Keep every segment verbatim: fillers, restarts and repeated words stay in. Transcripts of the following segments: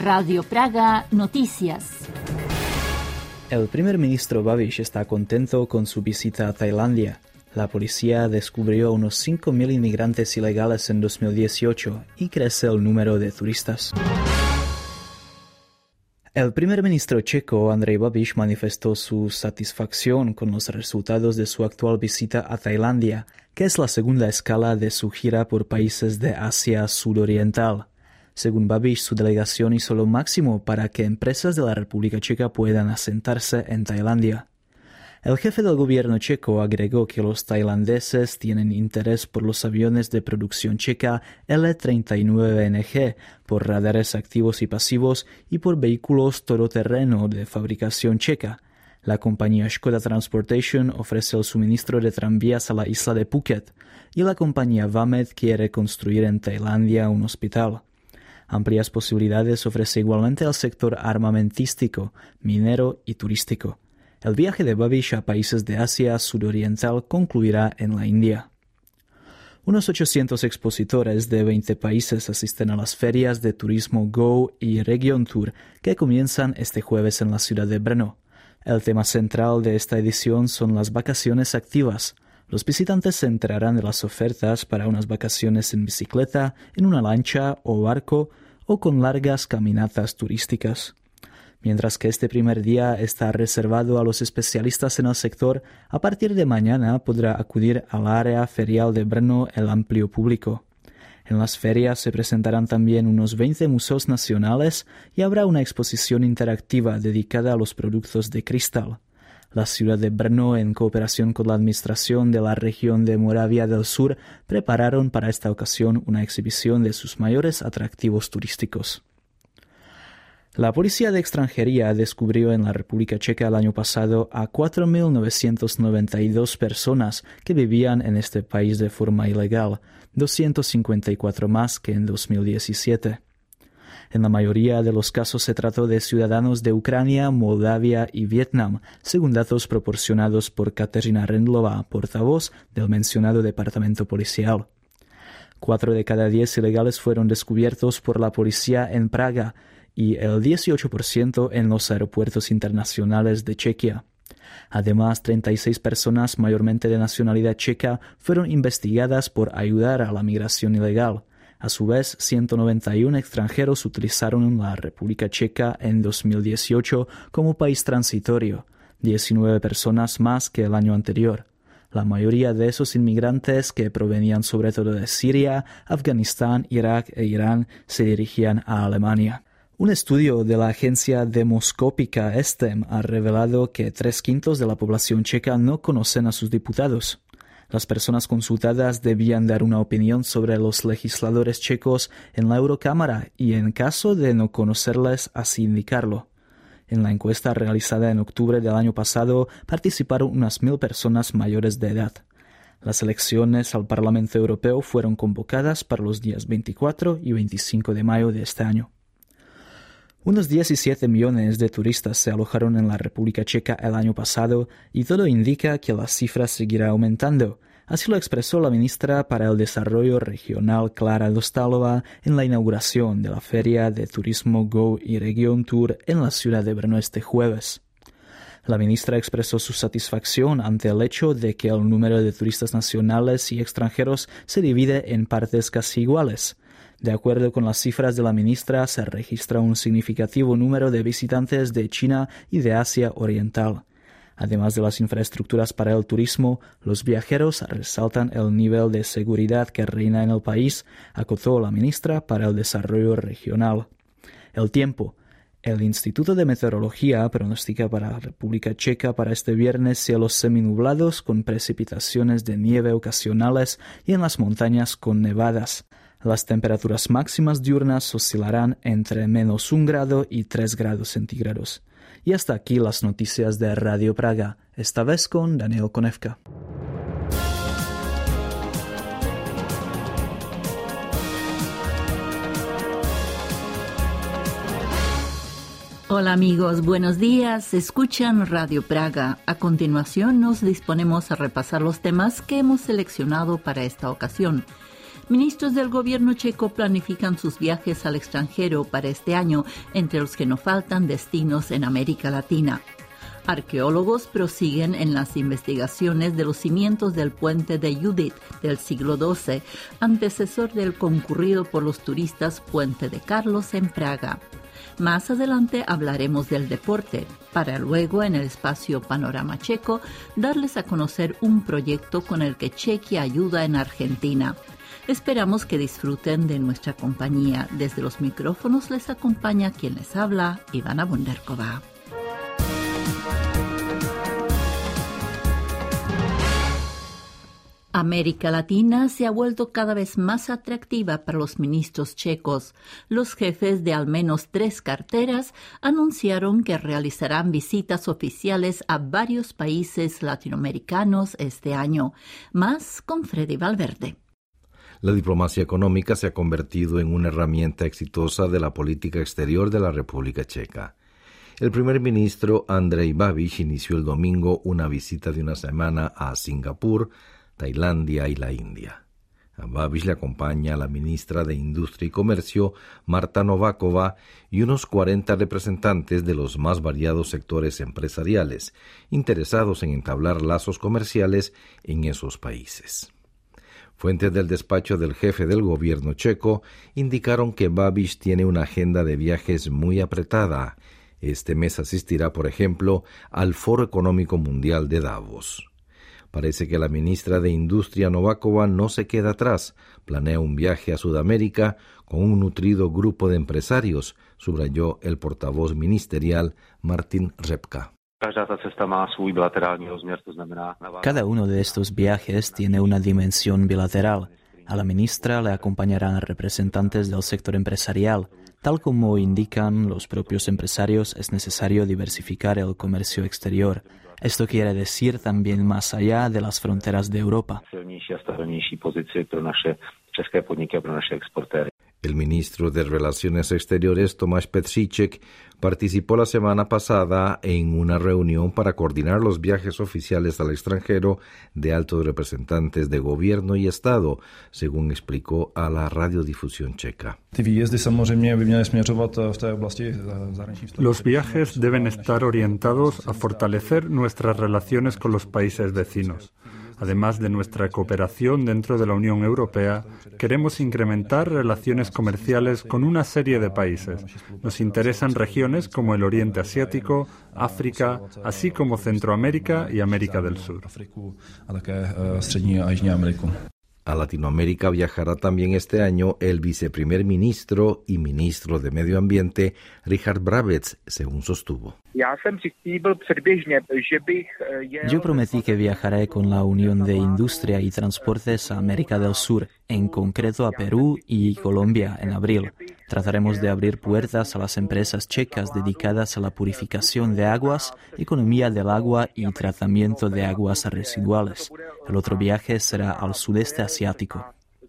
Radio Praga Noticias. El primer ministro Babiš está contento con su visita a Tailandia. La policía descubrió unos cinco mil inmigrantes ilegales en dos mil dieciocho y crece el número de turistas. El primer ministro checo, Andrej Babiš, manifestó su satisfacción con los resultados de su actual visita a Tailandia, que es la segunda escala de su gira por países de Asia Sudoriental. Según Babiš, su delegación hizo lo máximo para que empresas de la República Checa puedan asentarse en Tailandia. El jefe del gobierno checo agregó que los tailandeses tienen interés por los aviones de producción checa L treinta y nueve N G, por radares activos y pasivos y por vehículos todoterreno de fabricación checa. La compañía Škoda Transportation ofrece el suministro de tranvías a la isla de Phuket y la compañía Vamed quiere construir en Tailandia un hospital. Amplias posibilidades ofrece igualmente al sector armamentístico, minero y turístico. El viaje de Babiš a países de Asia Sudoriental concluirá en la India. Unos ochocientos expositores de veinte países asisten a las ferias de turismo Go y Region Tour que comienzan este jueves en la ciudad de Brno. El tema central de esta edición son las vacaciones activas. Los visitantes se enterarán de las ofertas para unas vacaciones en bicicleta, en una lancha o barco o con largas caminatas turísticas. Mientras que este primer día está reservado a los especialistas en el sector, a partir de mañana podrá acudir al área ferial de Brno el amplio público. En las ferias se presentarán también unos veinte museos nacionales y habrá una exposición interactiva dedicada a los productos de cristal. La ciudad de Brno, en cooperación con la administración de la región de Moravia del Sur, prepararon para esta ocasión una exhibición de sus mayores atractivos turísticos. La Policía de Extranjería descubrió en la República Checa el año pasado a cuatro mil novecientas noventa y dos personas que vivían en este país de forma ilegal, doscientos cincuenta y cuatro más que en dos mil diecisiete. En la mayoría de los casos se trató de ciudadanos de Ucrania, Moldavia y Vietnam, según datos proporcionados por Kateřina Rendlová, portavoz del mencionado departamento policial. Cuatro de cada diez ilegales fueron descubiertos por la policía en Praga, y el dieciocho por ciento en los aeropuertos internacionales de Chequia. Además, treinta y seis personas, mayormente de nacionalidad checa, fueron investigadas por ayudar a la migración ilegal. A su vez, ciento noventa y uno extranjeros utilizaron la República Checa en dos mil dieciocho como país transitorio, diecinueve personas más que el año anterior. La mayoría de esos inmigrantes, que provenían sobre todo de Siria, Afganistán, Irak e Irán, se dirigían a Alemania. Un estudio de la agencia demoscópica Estem ha revelado que tres quintos de la población checa no conocen a sus diputados. Las personas consultadas debían dar una opinión sobre los legisladores checos en la Eurocámara y, en caso de no conocerles, así indicarlo. En la encuesta realizada en octubre del año pasado participaron unas mil personas mayores de edad. Las elecciones al Parlamento Europeo fueron convocadas para los días veinticuatro y veinticinco de mayo de este año. Unos diecisiete millones de turistas se alojaron en la República Checa el año pasado y todo indica que la cifra seguirá aumentando. Así lo expresó la ministra para el Desarrollo Regional Klára Dostálová en la inauguración de la Feria de Turismo Go y Region Tour en la ciudad de Brno este jueves. La ministra expresó su satisfacción ante el hecho de que el número de turistas nacionales y extranjeros se divide en partes casi iguales. De acuerdo con las cifras de la ministra, se registra un significativo número de visitantes de China y de Asia Oriental. Además de las infraestructuras para el turismo, los viajeros resaltan el nivel de seguridad que reina en el país, acotó la ministra para el Desarrollo Regional. El tiempo. El Instituto de Meteorología pronostica para la República Checa para este viernes cielos seminublados con precipitaciones de nieve ocasionales y en las montañas con nevadas. Las temperaturas máximas diurnas oscilarán entre menos un grado y tres grados centígrados. Y hasta aquí las noticias de Radio Praga, esta vez con Daniel Konevka. Hola amigos, buenos días. Escuchan Radio Praga. A continuación nos disponemos a repasar los temas que hemos seleccionado para esta ocasión. Ministros del gobierno checo planifican sus viajes al extranjero para este año, entre los que no faltan destinos en América Latina. Arqueólogos prosiguen en las investigaciones de los cimientos del puente de Judith del siglo doce, antecesor del concurrido por los turistas Puente de Carlos en Praga. Más adelante hablaremos del deporte, para luego en el espacio Panorama Checo darles a conocer un proyecto con el que Chequia ayuda en Argentina. Esperamos que disfruten de nuestra compañía. Desde los micrófonos les acompaña quien les habla, Ivana Bondarkova. América Latina se ha vuelto cada vez más atractiva para los ministros checos. Los jefes de al menos tres carteras anunciaron que realizarán visitas oficiales a varios países latinoamericanos este año. Más con Freddy Valverde. La diplomacia económica se ha convertido en una herramienta exitosa de la política exterior de la República Checa. El primer ministro Andrej Babiš inició el domingo una visita de una semana a Singapur, Tailandia y la India. A Babiš le acompaña la ministra de Industria y Comercio, Marta Nováková, y unos cuarenta representantes de los más variados sectores empresariales, interesados en entablar lazos comerciales en esos países. Fuentes del despacho del jefe del gobierno checo indicaron que Babiš tiene una agenda de viajes muy apretada. Este mes asistirá, por ejemplo, al Foro Económico Mundial de Davos. Parece que la ministra de Industria Nováková no se queda atrás. Planea un viaje a Sudamérica con un nutrido grupo de empresarios, subrayó el portavoz ministerial Martin Řepka. Cada uno de estos viajes tiene una dimensión bilateral. A la ministra le acompañarán representantes del sector empresarial. Tal como indican los propios empresarios, es necesario diversificar el comercio exterior. Esto quiere decir también más allá de las fronteras de Europa. El ministro de Relaciones Exteriores, Tomáš Petříček, participó la semana pasada en una reunión para coordinar los viajes oficiales al extranjero de altos representantes de gobierno y Estado, según explicó a la radiodifusión checa. Los viajes deben estar orientados a fortalecer nuestras relaciones con los países vecinos. Además de nuestra cooperación dentro de la Unión Europea, queremos incrementar relaciones comerciales con una serie de países. Nos interesan regiones como el Oriente Asiático, África, así como Centroamérica y América del Sur. A Latinoamérica viajará también este año el viceprimer ministro y ministro de Medio Ambiente, Richard Brabec, según sostuvo. Yo prometí que viajaré con la Unión de Industria y Transportes a América del Sur, en concreto a Perú y Colombia, en abril. Trataremos de abrir puertas a las empresas checas dedicadas a la purificación de aguas, economía del agua y tratamiento de aguas residuales. El otro viaje será al sudeste asiático.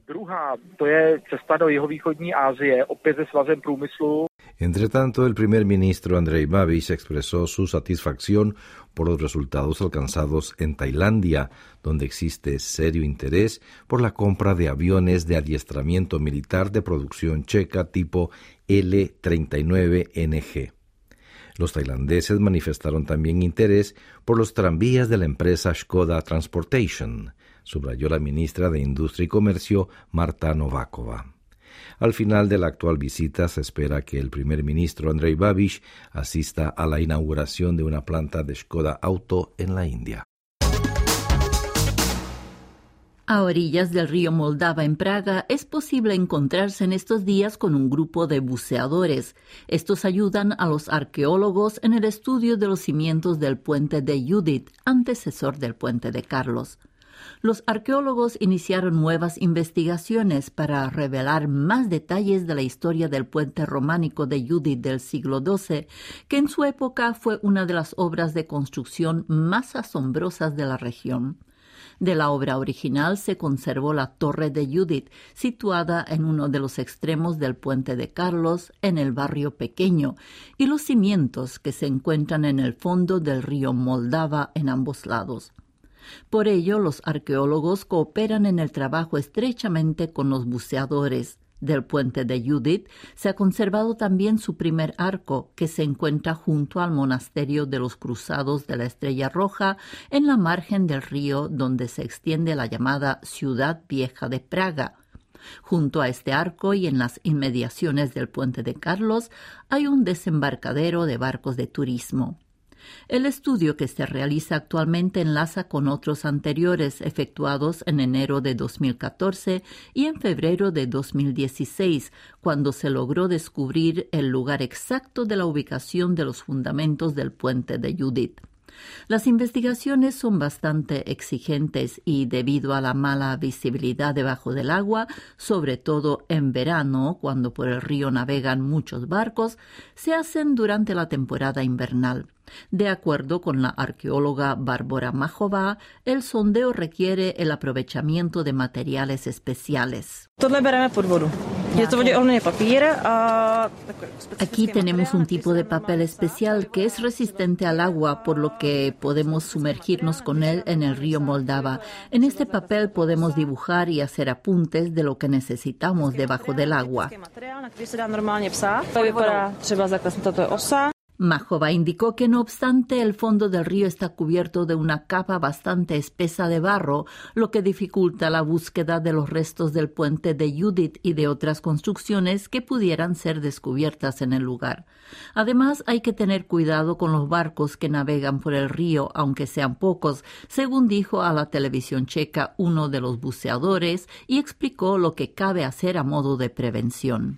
Entre tanto, el primer ministro Andrej Babiš expresó su satisfacción por los resultados alcanzados en Tailandia, donde existe serio interés por la compra de aviones de adiestramiento militar de producción checa tipo L treinta y nueve N G. Los tailandeses manifestaron también interés por los tranvías de la empresa Škoda Transportation, subrayó la ministra de Industria y Comercio, Marta Nováková. Al final de la actual visita se espera que el primer ministro Andrej Babiš asista a la inauguración de una planta de Škoda Auto en la India. A orillas del río Moldava en Praga es posible encontrarse en estos días con un grupo de buceadores. Estos ayudan a los arqueólogos en el estudio de los cimientos del puente de Judith, antecesor del puente de Carlos. Los arqueólogos iniciaron nuevas investigaciones para revelar más detalles de la historia del puente románico de Judith del siglo doce, que en su época fue una de las obras de construcción más asombrosas de la región. De la obra original se conservó la Torre de Judith, situada en uno de los extremos del puente de Carlos, en el barrio Pequeño, y los cimientos que se encuentran en el fondo del río Moldava en ambos lados. Por ello, los arqueólogos cooperan en el trabajo estrechamente con los buceadores. Del puente de Judith se ha conservado también su primer arco, que se encuentra junto al monasterio de los Cruzados de la Estrella Roja, en la margen del río donde se extiende la llamada Ciudad Vieja de Praga. Junto a este arco y en las inmediaciones del puente de Carlos hay un desembarcadero de barcos de turismo. El estudio que se realiza actualmente enlaza con otros anteriores efectuados en enero de dos mil catorce y en febrero de dos mil dieciséis, cuando se logró descubrir el lugar exacto de la ubicación de los fundamentos del puente de Judith. Las investigaciones son bastante exigentes y, debido a la mala visibilidad debajo del agua, sobre todo en verano, cuando por el río navegan muchos barcos, se hacen durante la temporada invernal. De acuerdo con la arqueóloga Barbora Machová, el sondeo requiere el aprovechamiento de materiales especiales. Aquí tenemos un tipo de papel especial que es resistente al agua, por lo que podemos sumergirnos con él en el río Moldava. En este papel podemos dibujar y hacer apuntes de lo que necesitamos debajo del agua. Machová indicó que, no obstante, el fondo del río está cubierto de una capa bastante espesa de barro, lo que dificulta la búsqueda de los restos del puente de Judith y de otras construcciones que pudieran ser descubiertas en el lugar. Además, hay que tener cuidado con los barcos que navegan por el río, aunque sean pocos, según dijo a la televisión checa uno de los buceadores, y explicó lo que cabe hacer a modo de prevención.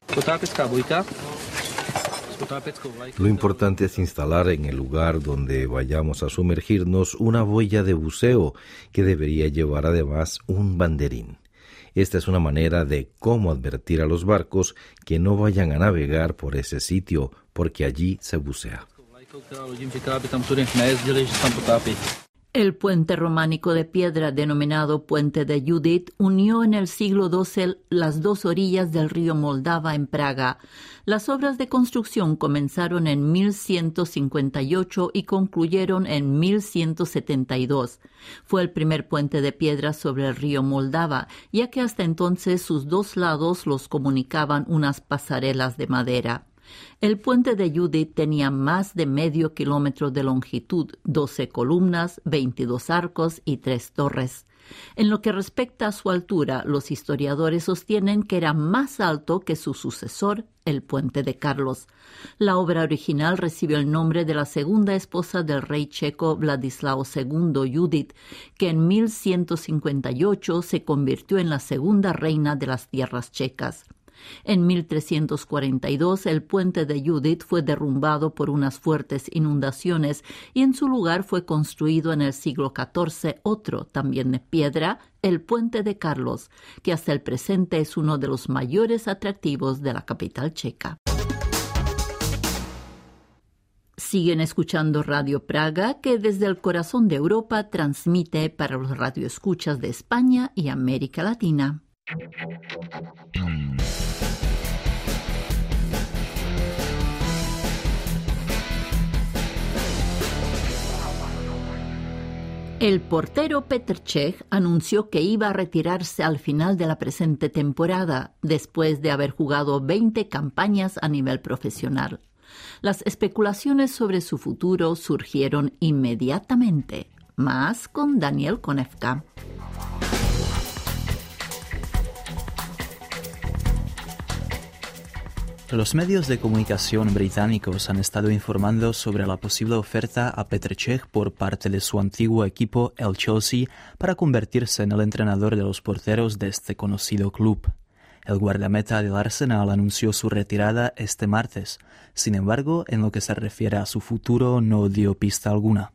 Lo importante es instalar en el lugar donde vayamos a sumergirnos una boya de buceo que debería llevar además un banderín. Esta es una manera de cómo advertir a los barcos que no vayan a navegar por ese sitio, porque allí se bucea. El puente románico de piedra denominado Puente de Judith unió en el siglo doce las dos orillas del río Moldava en Praga. Las obras de construcción comenzaron en mil ciento cincuenta y ocho y concluyeron en mil ciento setenta y dos. Fue el primer puente de piedra sobre el río Moldava, ya que hasta entonces sus dos lados los comunicaban unas pasarelas de madera. El puente de Judith tenía más de medio kilómetro de longitud, doce columnas, veintidós arcos y tres torres. En lo que respecta a su altura, los historiadores sostienen que era más alto que su sucesor, el puente de Carlos. La obra original recibió el nombre de la segunda esposa del rey checo Vladislao segundo, Judith, que en mil ciento cincuenta y ocho se convirtió en la segunda reina de las tierras checas. En mil trescientos cuarenta y dos el puente de Judith fue derrumbado por unas fuertes inundaciones y en su lugar fue construido en el siglo catorce otro, también de piedra, el puente de Carlos, que hasta el presente es uno de los mayores atractivos de la capital checa. Siguen escuchando Radio Praga, que desde el corazón de Europa transmite para los radioescuchas de España y América Latina. El portero Petr Cech anunció que iba a retirarse al final de la presente temporada, después de haber jugado veinte campañas a nivel profesional. Las especulaciones sobre su futuro surgieron inmediatamente, más con Daniel Konevka. Los medios de comunicación británicos han estado informando sobre la posible oferta a Petr Cech por parte de su antiguo equipo, el Chelsea, para convertirse en el entrenador de los porteros de este conocido club. El guardameta del Arsenal anunció su retirada este martes. Sin embargo, en lo que se refiere a su futuro, no dio pista alguna.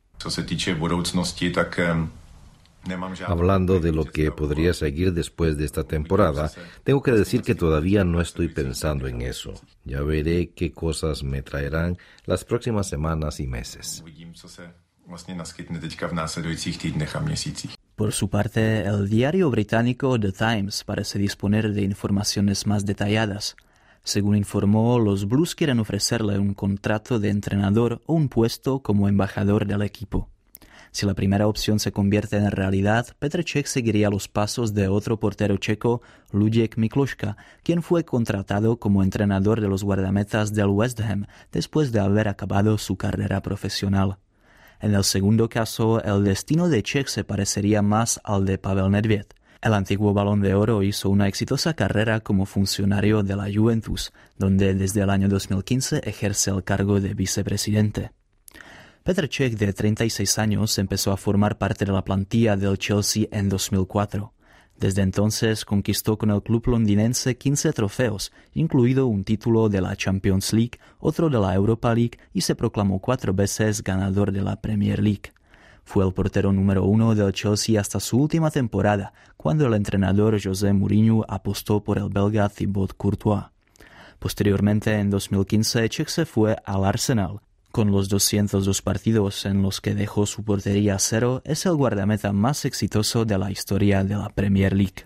Hablando de lo que podría seguir después de esta temporada, tengo que decir que todavía no estoy pensando en eso. Ya veré qué cosas me traerán las próximas semanas y meses. Por su parte, el diario británico The Times parece disponer de informaciones más detalladas. Según informó, los Blues quieren ofrecerle un contrato de entrenador o un puesto como embajador del equipo. Si la primera opción se convierte en realidad, Petr Cech seguiría los pasos de otro portero checo, Luděk Mikloška, quien fue contratado como entrenador de los guardametas del West Ham después de haber acabado su carrera profesional. En el segundo caso, el destino de Cech se parecería más al de Pavel Nedvěd. El antiguo Balón de Oro hizo una exitosa carrera como funcionario de la Juventus, donde desde el año dos mil quince ejerce el cargo de vicepresidente. Petr Cech, de treinta y seis años, empezó a formar parte de la plantilla del Chelsea en dos mil cuatro. Desde entonces conquistó con el club londinense quince trofeos, incluido un título de la Champions League, otro de la Europa League y se proclamó cuatro veces ganador de la Premier League. Fue el portero número uno del Chelsea hasta su última temporada, cuando el entrenador José Mourinho apostó por el belga Thibaut Courtois. Posteriormente, en dos mil quince, Cech se fue al Arsenal. Con los doscientos dos partidos en los que dejó su portería a cero, es el guardameta más exitoso de la historia de la Premier League.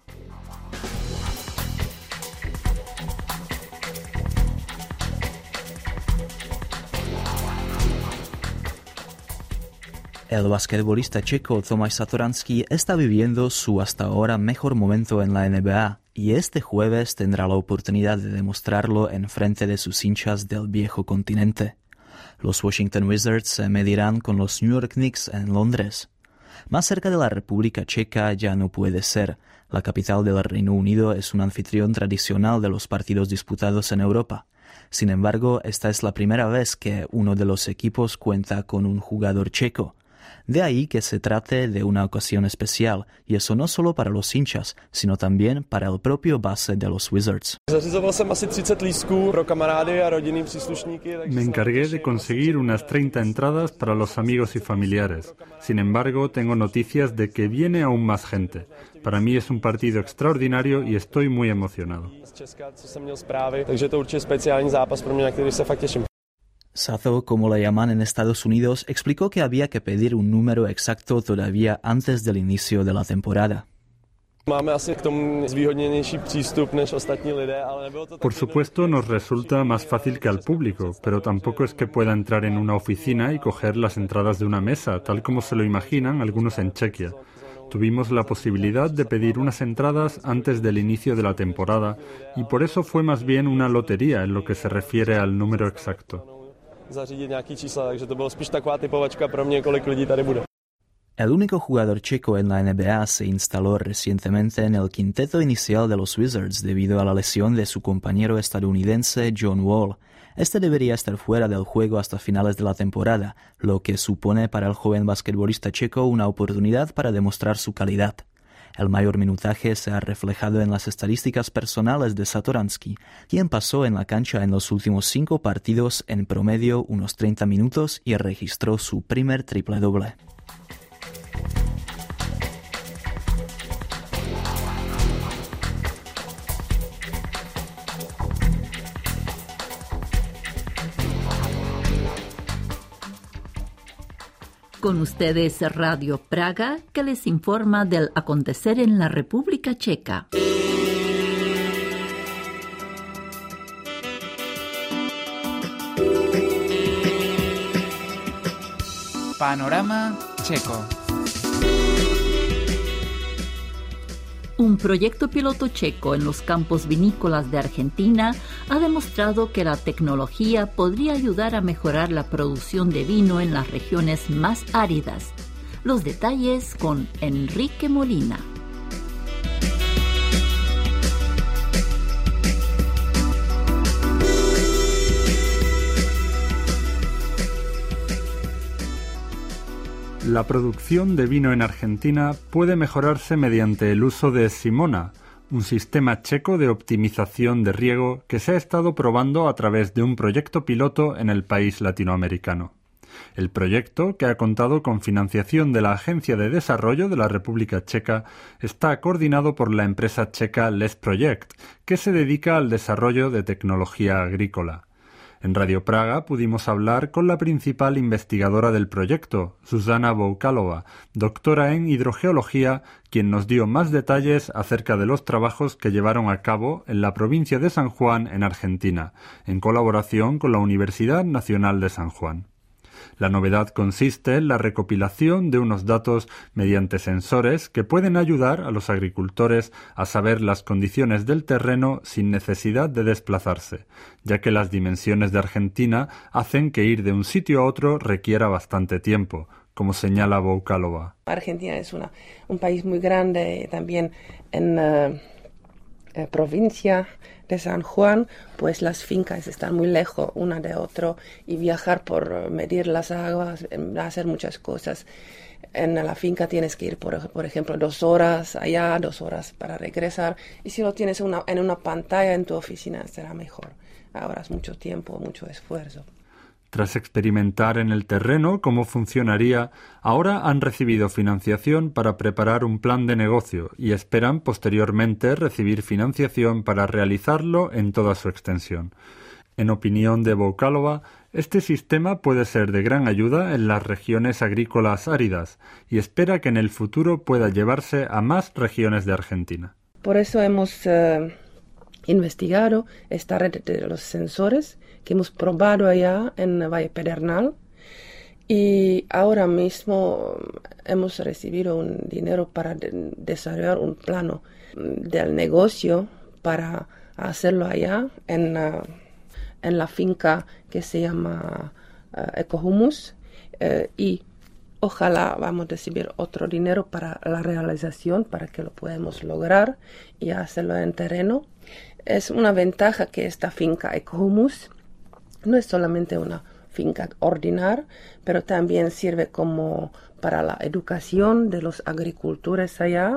El basquetbolista checo Tomáš Satoranský está viviendo su hasta ahora mejor momento en la N B A y este jueves tendrá la oportunidad de demostrarlo en frente de sus hinchas del viejo continente. Los Washington Wizards se medirán con los New York Knicks en Londres. Más cerca de la República Checa ya no puede ser. La capital del Reino Unido es un anfitrión tradicional de los partidos disputados en Europa. Sin embargo, esta es la primera vez que uno de los equipos cuenta con un jugador checo. De ahí que se trate de una ocasión especial, y eso no solo para los hinchas, sino también para el propio base de los Wizards. Me encargué de conseguir unas treinta entradas para los amigos y familiares. Sin embargo, tengo noticias de que viene aún más gente. Para mí es un partido extraordinario y estoy muy emocionado. Sato, como le llaman en Estados Unidos, explicó que había que pedir un número exacto todavía antes del inicio de la temporada. Por supuesto, nos resulta más fácil que al público, pero tampoco es que pueda entrar en una oficina y coger las entradas de una mesa, tal como se lo imaginan algunos en Chequia. Tuvimos la posibilidad de pedir unas entradas antes del inicio de la temporada y por eso fue más bien una lotería en lo que se refiere al número exacto. El único jugador checo en la N B A se instaló recientemente en el quinteto inicial de los Wizards debido a la lesión de su compañero estadounidense John Wall. Este debería estar fuera del juego hasta finales de la temporada, lo que supone para el joven basquetbolista checo una oportunidad para demostrar su calidad. El mayor minutaje se ha reflejado en las estadísticas personales de Satoranský, quien pasó en la cancha en los últimos cinco partidos en promedio unos treinta minutos y registró su primer triple doble. Con ustedes Radio Praga, que les informa del acontecer en la República Checa. Panorama Checo. Un proyecto piloto checo en los campos vinícolas de Argentina ha demostrado que la tecnología podría ayudar a mejorar la producción de vino en las regiones más áridas. Los detalles con Enrique Molina. La producción de vino en Argentina puede mejorarse mediante el uso de Simona, un sistema checo de optimización de riego que se ha estado probando a través de un proyecto piloto en el país latinoamericano. El proyecto, que ha contado con financiación de la Agencia de Desarrollo de la República Checa, está coordinado por la empresa checa Les Project, que se dedica al desarrollo de tecnología agrícola. En Radio Praga pudimos hablar con la principal investigadora del proyecto, Zuzana Boukalova, doctora en hidrogeología, quien nos dio más detalles acerca de los trabajos que llevaron a cabo en la provincia de San Juan, en Argentina, en colaboración con la Universidad Nacional de San Juan. La novedad consiste en la recopilación de unos datos mediante sensores que pueden ayudar a los agricultores a saber las condiciones del terreno sin necesidad de desplazarse, ya que las dimensiones de Argentina hacen que ir de un sitio a otro requiera bastante tiempo, como señala Boukalova. Argentina es una, un país muy grande, también en uh, eh, provincia de San Juan, pues las fincas están muy lejos una de otra y viajar por medir las aguas, hacer muchas cosas. En la finca tienes que ir, por, por ejemplo, dos horas allá, dos horas para regresar. Y si lo tienes una, en una pantalla en tu oficina, será mejor. Ahorras mucho tiempo, mucho esfuerzo. Tras experimentar en el terreno cómo funcionaría, ahora han recibido financiación para preparar un plan de negocio y esperan posteriormente recibir financiación para realizarlo en toda su extensión. En opinión de Boukalova, este sistema puede ser de gran ayuda en las regiones agrícolas áridas y espera que en el futuro pueda llevarse a más regiones de Argentina. Por eso hemos eh, investigado esta red de los sensores que hemos probado allá en Valle Pedernal y ahora mismo hemos recibido un dinero para de- desarrollar un plano del negocio para hacerlo allá en, uh, en la finca que se llama uh, Ecohumus uh, y ojalá vamos a recibir otro dinero para la realización, para que lo podamos lograr y hacerlo en terreno. Es una ventaja que esta finca Ecohumus no es solamente una finca ordinaria, pero también sirve como para la educación de los agricultores allá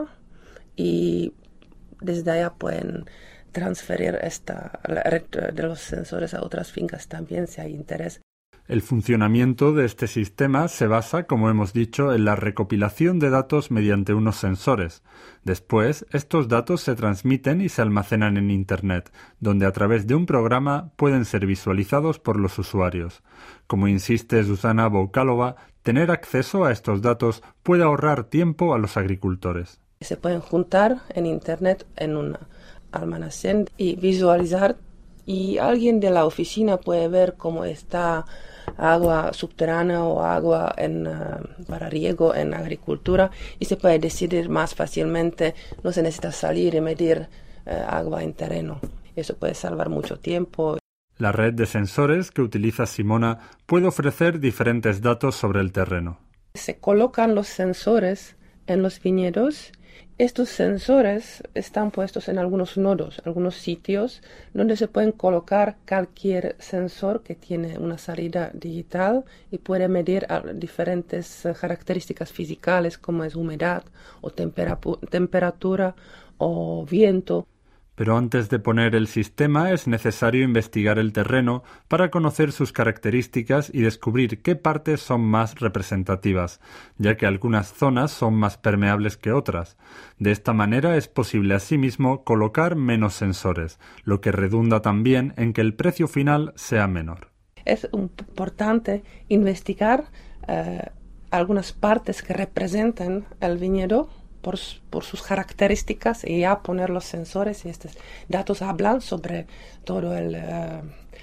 y desde allá pueden transferir esta la red de los sensores a otras fincas también si hay interés. El funcionamiento de este sistema se basa, como hemos dicho, en la recopilación de datos mediante unos sensores. Después, estos datos se transmiten y se almacenan en Internet, donde a través de un programa pueden ser visualizados por los usuarios. Como insiste Zuzana Boukalova, tener acceso a estos datos puede ahorrar tiempo a los agricultores. Se pueden juntar en Internet en un almacén y visualizar, y alguien de la oficina puede ver cómo está agua subterránea o agua en, uh, para riego en agricultura y se puede decidir más fácilmente, no se necesita salir y medir uh, agua en terreno. Eso puede salvar mucho tiempo. La red de sensores que utiliza Simona puede ofrecer diferentes datos sobre el terreno. Se colocan los sensores en los viñedos. Estos sensores están puestos en algunos nodos, algunos sitios donde se pueden colocar cualquier sensor que tiene una salida digital y puede medir diferentes características físicas como es humedad o tempera- temperatura o viento. Pero antes de poner el sistema es necesario investigar el terreno para conocer sus características y descubrir qué partes son más representativas, ya que algunas zonas son más permeables que otras. De esta manera es posible asimismo colocar menos sensores, lo que redunda también en que el precio final sea menor. Es importante investigar eh, algunas partes que representan el viñedo Por, por sus características y ya poner los sensores y estos datos hablan sobre todo el uh,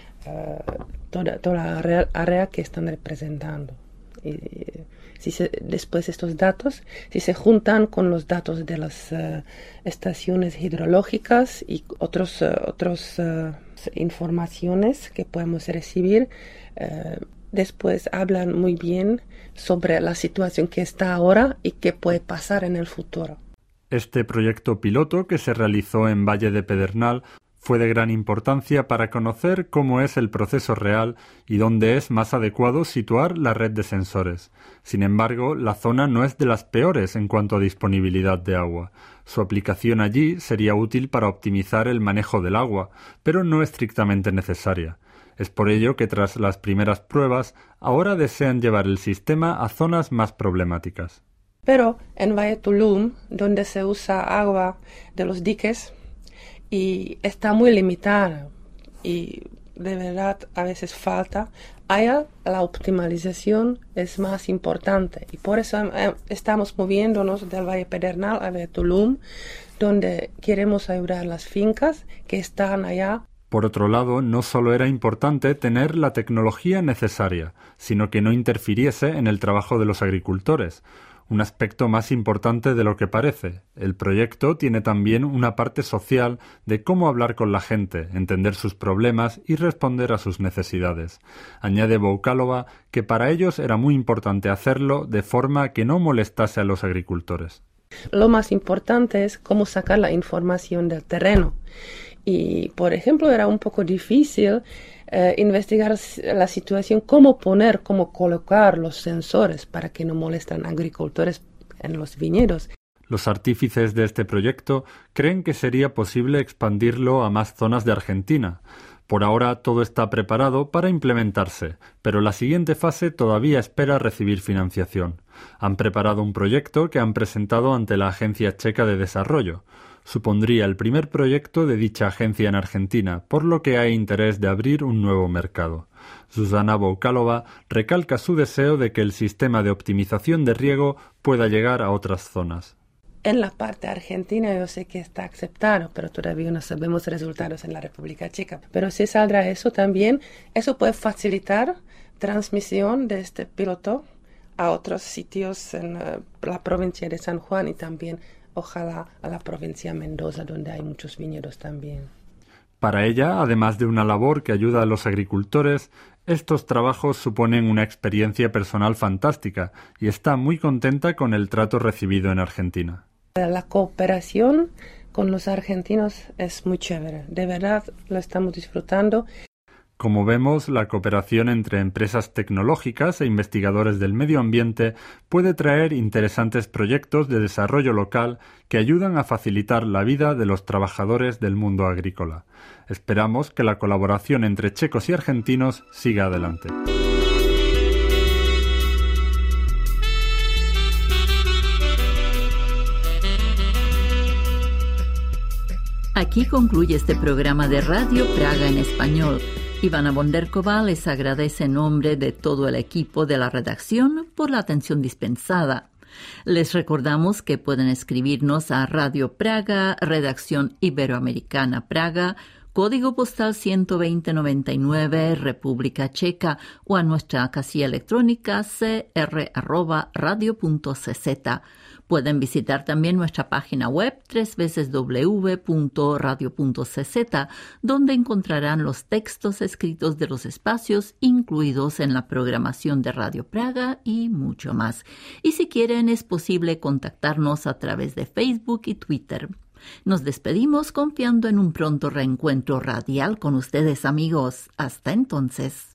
uh, toda, toda la área, área que están representando. Y, y si se, después estos datos, si se juntan con los datos de las uh, estaciones hidrológicas y otros uh, otros uh, informaciones que podemos recibir, uh, después hablan muy bien sobre la situación que está ahora y qué puede pasar en el futuro. Este proyecto piloto que se realizó en Valle de Pedernal fue de gran importancia para conocer cómo es el proceso real y dónde es más adecuado situar la red de sensores. Sin embargo, la zona no es de las peores en cuanto a disponibilidad de agua. Su aplicación allí sería útil para optimizar el manejo del agua, pero no estrictamente necesaria. Es por ello que tras las primeras pruebas, ahora desean llevar el sistema a zonas más problemáticas. Pero en Valle Tulum, donde se usa agua de los diques, y está muy limitada, y de verdad a veces falta, allá la optimalización es más importante. Y por eso eh, estamos moviéndonos del Valle Pedernal a Valle Tulum, donde queremos ayudar a las fincas que están allá. Por otro lado, no solo era importante tener la tecnología necesaria, sino que no interfiriese en el trabajo de los agricultores. Un aspecto más importante de lo que parece. El proyecto tiene también una parte social de cómo hablar con la gente, entender sus problemas y responder a sus necesidades. Añade Boukalova que para ellos era muy importante hacerlo de forma que no molestase a los agricultores. Lo más importante es cómo sacar la información del terreno. Y, por ejemplo, era un poco difícil eh, investigar la situación, cómo poner, cómo colocar los sensores para que no molesten a agricultores en los viñedos. Los artífices de este proyecto creen que sería posible expandirlo a más zonas de Argentina. Por ahora todo está preparado para implementarse, pero la siguiente fase todavía espera recibir financiación. Han preparado un proyecto que han presentado ante la Agencia Checa de Desarrollo. Supondría el primer proyecto de dicha agencia en Argentina, por lo que hay interés de abrir un nuevo mercado. Zuzana Boukalova recalca su deseo de que el sistema de optimización de riego pueda llegar a otras zonas. En la parte argentina yo sé que está aceptado, pero todavía no sabemos resultados en la República Checa. Pero si saldrá eso también, eso puede facilitar transmisión de este piloto a otros sitios en uh, la provincia de San Juan y también, ojalá, a la provincia de Mendoza, donde hay muchos viñedos también. Para ella, además de una labor que ayuda a los agricultores, estos trabajos suponen una experiencia personal fantástica y está muy contenta con el trato recibido en Argentina. La cooperación con los argentinos es muy chévere, de verdad lo estamos disfrutando. Como vemos, la cooperación entre empresas tecnológicas e investigadores del medio ambiente puede traer interesantes proyectos de desarrollo local que ayudan a facilitar la vida de los trabajadores del mundo agrícola. Esperamos que la colaboración entre checos y argentinos siga adelante. Aquí concluye este programa de Radio Praga en español. Ivana Bonderkova les agradece en nombre de todo el equipo de la redacción por la atención dispensada. Les recordamos que pueden escribirnos a Radio Praga, Redacción Iberoamericana Praga, Código postal ciento veinte noventa y nueve, República Checa, o a nuestra casilla electrónica c r arroba radio punto c z. Pueden visitar también nuestra página web doble u doble u doble u punto radio punto c z, donde encontrarán los textos escritos de los espacios incluidos en la programación de Radio Praga y mucho más. Y si quieren, es posible contactarnos a través de Facebook y Twitter. Nos despedimos confiando en un pronto reencuentro radial con ustedes, amigos. Hasta entonces.